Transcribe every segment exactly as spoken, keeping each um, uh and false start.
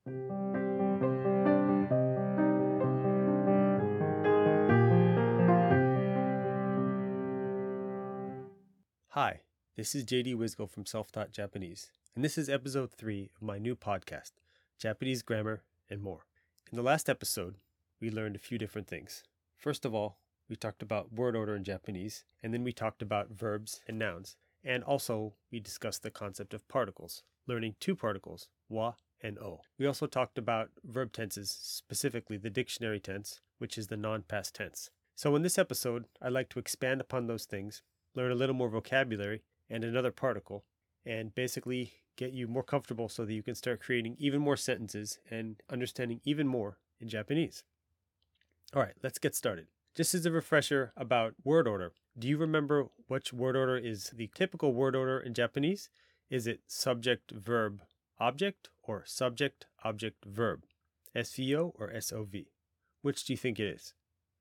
Hi, this is J D Wisgo from Self-Taught Japanese, and this is episode three of my new podcast, Japanese Grammar and More. In the last episode, we learned a few different things. First of all, we talked about word order in Japanese, and then we talked about verbs and nouns, and also we discussed the concept of particles, learning two particles, wa and o. We also talked about verb tenses, specifically the dictionary tense, which is the non-past tense. So in this episode, I'd like to expand upon those things, learn a little more vocabulary and another particle, and basically get you more comfortable so that you can start creating even more sentences and understanding even more in Japanese. All right, let's get started. Just as a refresher about word order, do you remember which word order is the typical word order in Japanese? Is it subject, verb, object, or subject, object, verb? S V O or S O V? Which do you think it is?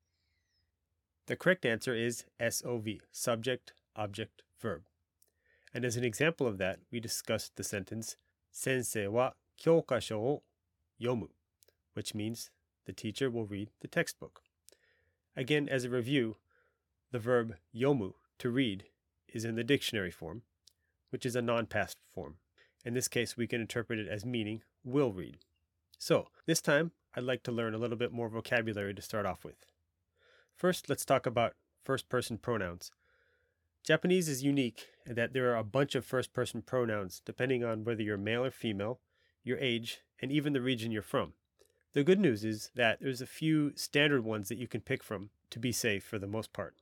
The correct answer is S O V, subject, object, verb. And as an example of that, we discussed the sentence, Sensei wa kyokasho o yomu, which means the teacher will read the textbook. Again, as a review, the verb yomu, to read, is in the dictionary form, which is a non-past form. In this case, we can interpret it as meaning will read. So, this time, I'd like to learn a little bit more vocabulary to start off with. First, let's talk about first-person pronouns. Japanese is unique in that there are a bunch of first-person pronouns depending on whether you're male or female, your age, and even the region you're from. The good news is that there's a few standard ones that you can pick from to be safe for the most part.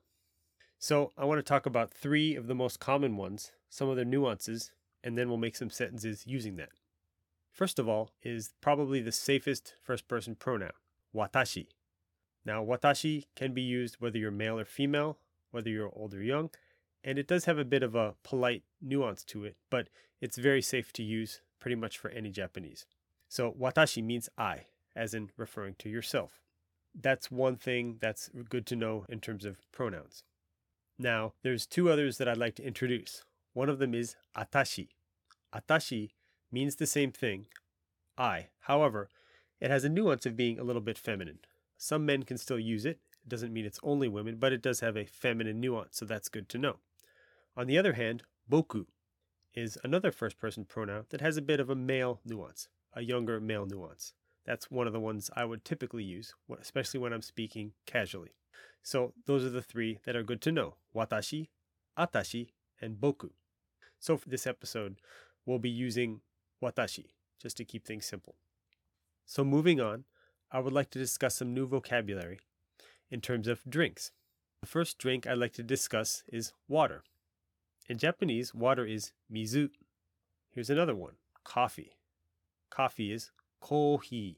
So I want to talk about three of the most common ones, some of their nuances, and then we'll make some sentences using that. First of all is probably the safest first-person pronoun, watashi. Now, watashi can be used whether you're male or female, whether you're old or young, and it does have a bit of a polite nuance to it, but it's very safe to use pretty much for any Japanese. So, watashi means I, as in referring to yourself. That's one thing that's good to know in terms of pronouns. Now, there's two others that I'd like to introduce. One of them is atashi. Atashi means the same thing, I. However, it has a nuance of being a little bit feminine. Some men can still use it. It doesn't mean it's only women, but it does have a feminine nuance, so that's good to know. On the other hand, boku is another first-person pronoun that has a bit of a male nuance, a younger male nuance. That's one of the ones I would typically use, especially when I'm speaking casually. So those are the three that are good to know: watashi, atashi, and boku. So for this episode, we'll be using watashi, just to keep things simple. So moving on, I would like to discuss some new vocabulary in terms of drinks. The first drink I'd like to discuss is water. In Japanese, water is mizu. Here's another one, coffee. Coffee is kohi.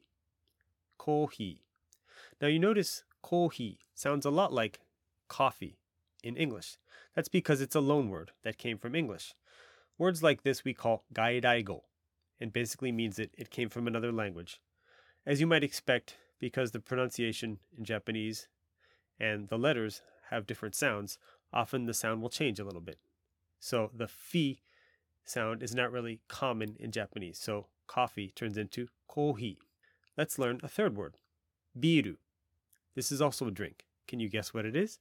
Kohi. Now you notice kohi sounds a lot like coffee in English. That's because it's a loan word that came from English. Words like this we call gaidaigo, and basically means that it came from another language. As you might expect, because the pronunciation in Japanese and the letters have different sounds, often the sound will change a little bit. So the fi sound is not really common in Japanese, so coffee turns into kohi. Let's learn a third word, biru. This is also a drink. Can you guess what it is?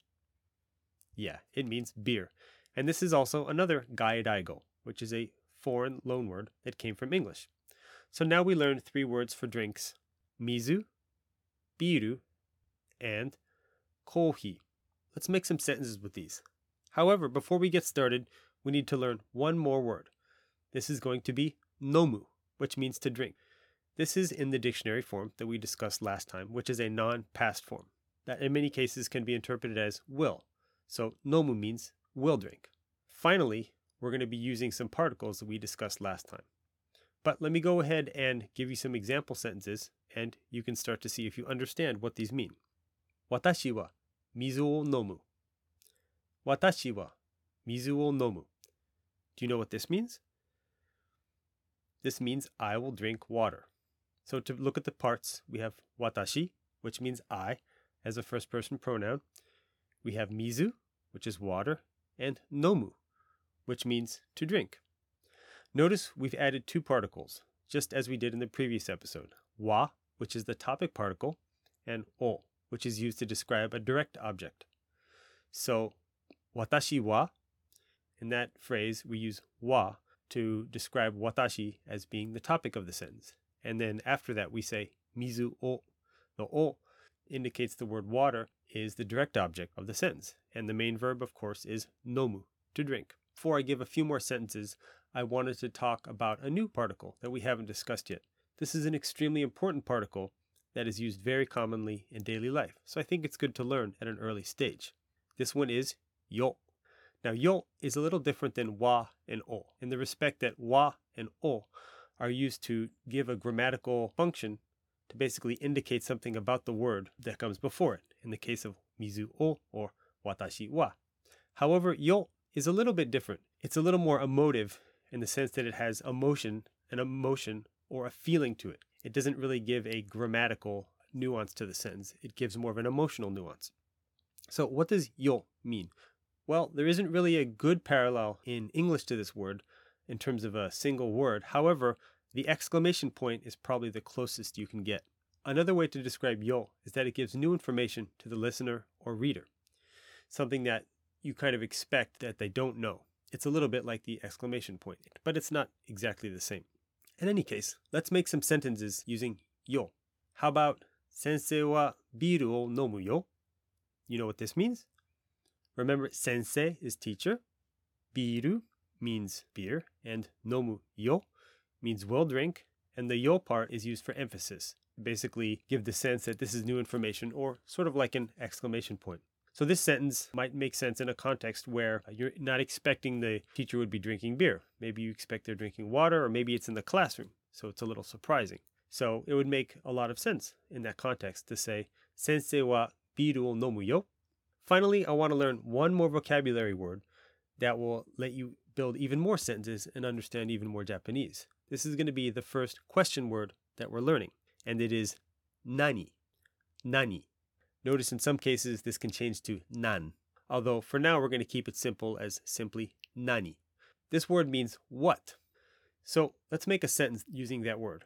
Yeah, it means beer. And this is also another gaidaigo, which is a foreign loan word that came from English. So now we learned three words for drinks: mizu, biru, and kohi. Let's make some sentences with these. However, before we get started, we need to learn one more word. This is going to be nomu, which means to drink. This is in the dictionary form that we discussed last time, which is a non-past form that in many cases can be interpreted as will. So nomu means will drink. Finally, we're going to be using some particles that we discussed last time. But let me go ahead and give you some example sentences, and you can start to see if you understand what these mean. Watashi wa mizu o nomu. Watashi wa mizu o nomu. Do you know what this means? This means I will drink water. So to look at the parts, we have watashi, which means I, as a first-person pronoun. We have mizu, which is water, and nomu, which means to drink. Notice we've added two particles, just as we did in the previous episode. Wa, which is the topic particle, and o, which is used to describe a direct object. So, watashi wa, in that phrase, we use wa to describe watashi as being the topic of the sentence. And then after that, we say mizu o. The o indicates the word water is the direct object of the sentence. And the main verb, of course, is nomu, to drink. Before I give a few more sentences, I wanted to talk about a new particle that we haven't discussed yet. This is an extremely important particle that is used very commonly in daily life, so I think it's good to learn at an early stage. This one is yo. Now, yo is a little different than wa and o, in the respect that wa and o are used to give a grammatical function to basically indicate something about the word that comes before it, in the case of mizu o or watashi wa. However, yo is a little bit different. It's a little more emotive in the sense that it has emotion, an emotion, or a feeling to it. It doesn't really give a grammatical nuance to the sentence. It gives more of an emotional nuance. So what does yo mean? Well, there isn't really a good parallel in English to this word in terms of a single word. However, the exclamation point is probably the closest you can get. Another way to describe yo is that it gives new information to the listener or reader, something that you kind of expect that they don't know. It's a little bit like the exclamation point, but it's not exactly the same. In any case, let's make some sentences using yo. How about sensei wa biru o nomu yo? You know what this means? Remember, sensei is teacher, biru means beer, and nomu yo means will drink, and the yo part is used for emphasis. Basically give the sense that this is new information, or sort of like an exclamation point. So this sentence might make sense in a context where you're not expecting the teacher would be drinking beer. Maybe you expect they're drinking water, or maybe it's in the classroom, so it's a little surprising. So it would make a lot of sense in that context to say, sensei wa biru o nomu yo. Finally, I want to learn one more vocabulary word that will let you build even more sentences and understand even more Japanese. This is going to be the first question word that we're learning, and it is nani. Nani. Notice in some cases this can change to nan, although for now we're going to keep it simple as simply nani. This word means what. So let's make a sentence using that word.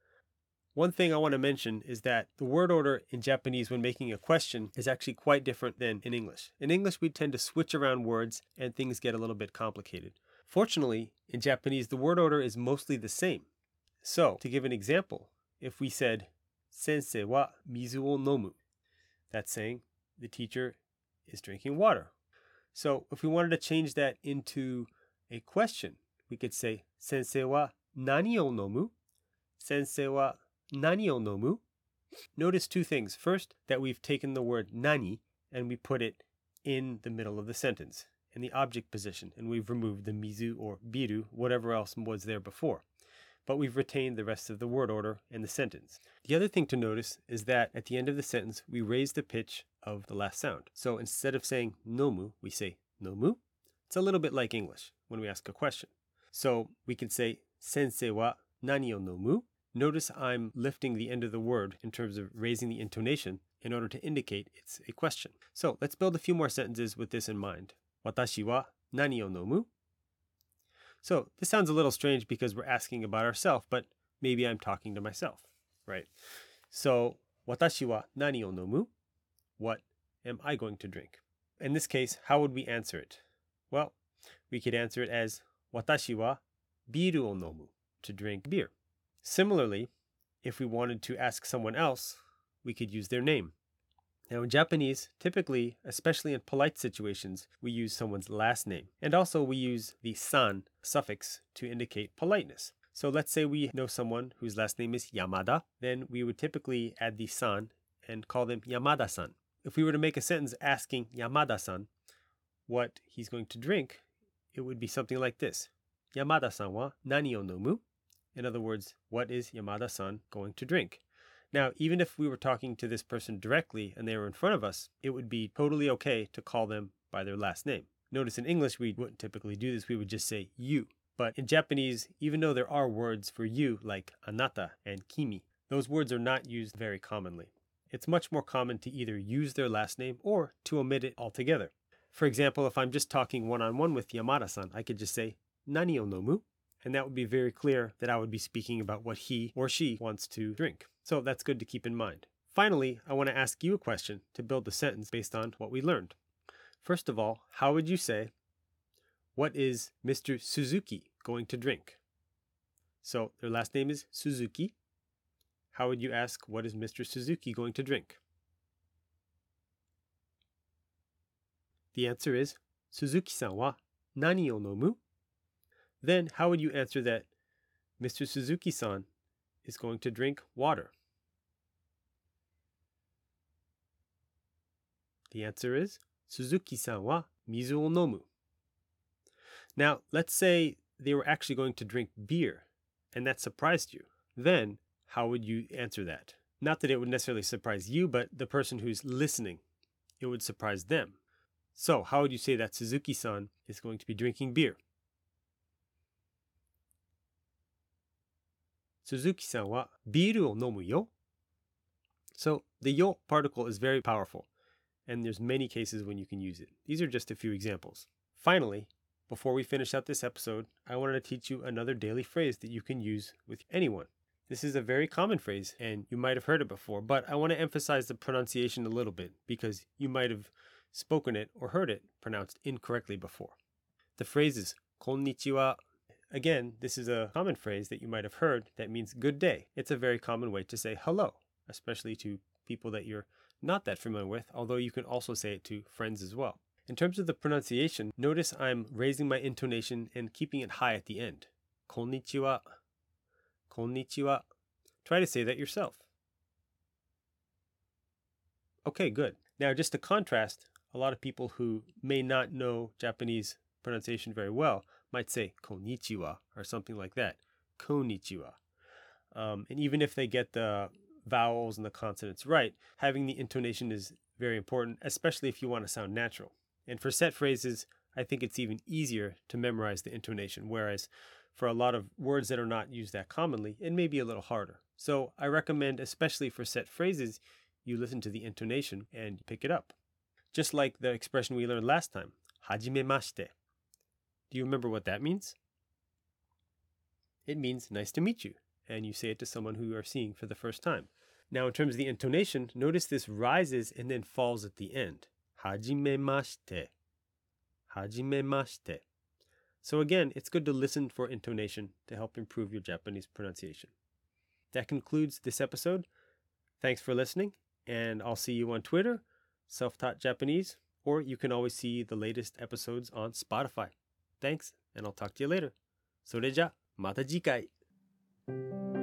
One thing I want to mention is that the word order in Japanese when making a question is actually quite different than in English. In English, we tend to switch around words and things get a little bit complicated. Fortunately, in Japanese, the word order is mostly the same. So, to give an example, if we said, sensei wa mizu o nomu, that's saying the teacher is drinking water. So, if we wanted to change that into a question, we could say, sensei wa nani o nomu? Sensei wa nani o nomu? Notice two things. First, that we've taken the word nani and we put it in the middle of the sentence, in the object position, and we've removed the mizu or biru, whatever else was there before. But we've retained the rest of the word order in the sentence. The other thing to notice is that at the end of the sentence, we raise the pitch of the last sound. So instead of saying nomu, we say nomu. It's a little bit like English when we ask a question. So we can say, sensei wa nani o nomu? Notice I'm lifting the end of the word in terms of raising the intonation in order to indicate it's a question. So let's build a few more sentences with this in mind. Watashi wa nani o nomu? So this sounds a little strange because we're asking about ourselves, but maybe I'm talking to myself, right? So, watashi wa nani o nomu? What am I going to drink? In this case, how would we answer it? Well, we could answer it as watashi wa biru o nomu, to drink beer. Similarly, if we wanted to ask someone else, we could use their name. Now in Japanese, typically, especially in polite situations, we use someone's last name. And also we use the san suffix to indicate politeness. So let's say we know someone whose last name is Yamada, then we would typically add the san and call them Yamada-san. If we were to make a sentence asking Yamada-san what he's going to drink, it would be something like this. Yamada-san wa nani o nomu? In other words, what is Yamada-san going to drink? Now, even if we were talking to this person directly and they were in front of us, it would be totally okay to call them by their last name. Notice in English, we wouldn't typically do this. We would just say you. But in Japanese, even though there are words for you like anata and kimi, those words are not used very commonly. It's much more common to either use their last name or to omit it altogether. For example, if I'm just talking one-on-one with Yamada-san, I could just say nani o nomu? And that would be very clear that I would be speaking about what he or she wants to drink. So that's good to keep in mind. Finally, I want to ask you a question to build the sentence based on what we learned. First of all, how would you say, what is Mister Suzuki going to drink? So their last name is Suzuki. How would you ask, what is Mister Suzuki going to drink? The answer is, Suzuki-san wa nani o nomu? Then how would you answer that Mister Suzuki-san is going to drink water? The answer is, Suzuki-san wa mizu o nomu. Now, let's say they were actually going to drink beer, and that surprised you. Then, how would you answer that? Not that it would necessarily surprise you, but the person who's listening, it would surprise them. So, how would you say that Suzuki-san is going to be drinking beer? Suzuki-san wa biru o nomu yo. So, the yo particle is very powerful, and there's many cases when you can use it. These are just a few examples. Finally, before we finish out this episode, I wanted to teach you another daily phrase that you can use with anyone. This is a very common phrase, and you might have heard it before, but I want to emphasize the pronunciation a little bit because you might have spoken it or heard it pronounced incorrectly before. The phrase is konnichiwa. Again, this is a common phrase that you might have heard that means good day. It's a very common way to say hello, especially to people that you're not that familiar with, although you can also say it to friends as well. In terms of the pronunciation, notice I'm raising my intonation and keeping it high at the end. Konnichiwa. Konnichiwa. Try to say that yourself. Okay, good. Now, just to contrast, a lot of people who may not know Japanese pronunciation very well might say konnichiwa or something like that. Konnichiwa. Um, and even if they get the vowels and the consonants right, having the intonation is very important, especially if you want to sound natural. And for set phrases, I think it's even easier to memorize the intonation, whereas for a lot of words that are not used that commonly, it may be a little harder. So I recommend, especially for set phrases, you listen to the intonation and pick it up. Just like the expression we learned last time, hajimemashite. Do you remember what that means? It means nice to meet you, and you say it to someone who you are seeing for the first time. Now, in terms of the intonation, notice this rises and then falls at the end. Hajimemashite. Hajimemashite. So again, it's good to listen for intonation to help improve your Japanese pronunciation. That concludes this episode. Thanks for listening, and I'll see you on Twitter, Self-Taught Japanese, or you can always see the latest episodes on Spotify. Thanks, and I'll talk to you later. それじゃ、また次回。